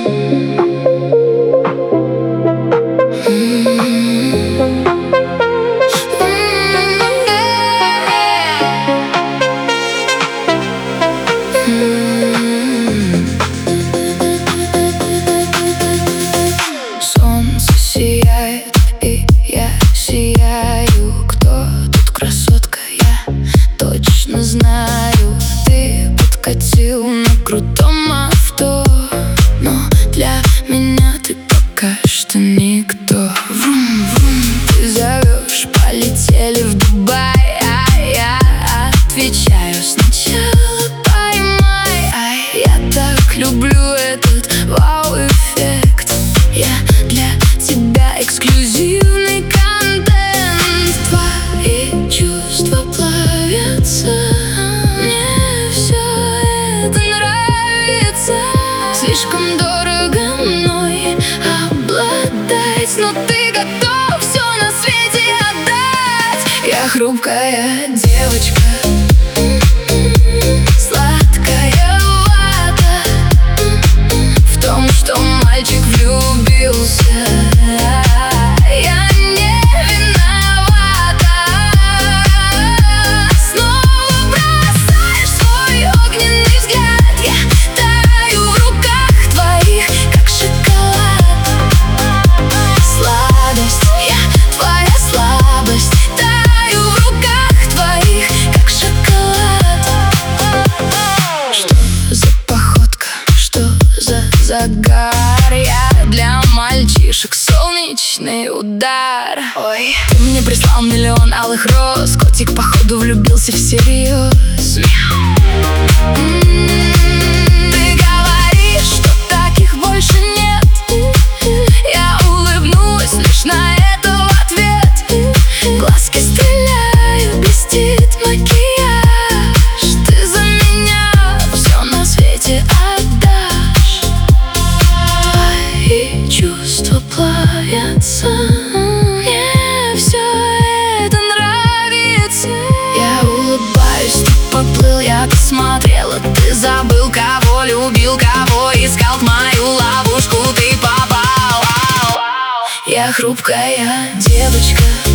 Солнце сияет, и я сияю. Кто тут красотка, я точно знаю. Ты подкатил на крутом авто, но для меня ты пока что никто. Врум-врум, ты зовешь, полетели в Дубай, а я отвечаю: сначала поймай. Я так люблю этот вау-эффект. Я для тебя эксклюзивный контент. Твои чувства плавятся, мне все это нравится. Слишком дорого мной обладать, но ты готов все на свете отдать. Я хрупкая девочка, сладкая вата в том, что мальчик влюбился. Я не виновата. Снова бросаешь свой огненный взгляд. Я таю в руках твоих, как шоколад. Сладость, я твоя слабость. Таю в руках твоих, как шоколад. Что за походка, что за загар? Я для мальчишек солнечный удар. Ой, ты мне прислал миллион алых роз. Котик, походу, влюбился всерьез. Ты говоришь, что таких больше нет. Я улыбнусь лишь на это в ответ. Глазки стреляют, блестит макияж. Ты за меня все на свете отдашь. Твои чувства плавятся, мне все это нравится. Я улыбаюсь, ты поплыл, я посмотрела. Ты забыл, кого любил, кого искал. В мою ловушку ты попал. Я хрупкая девочка,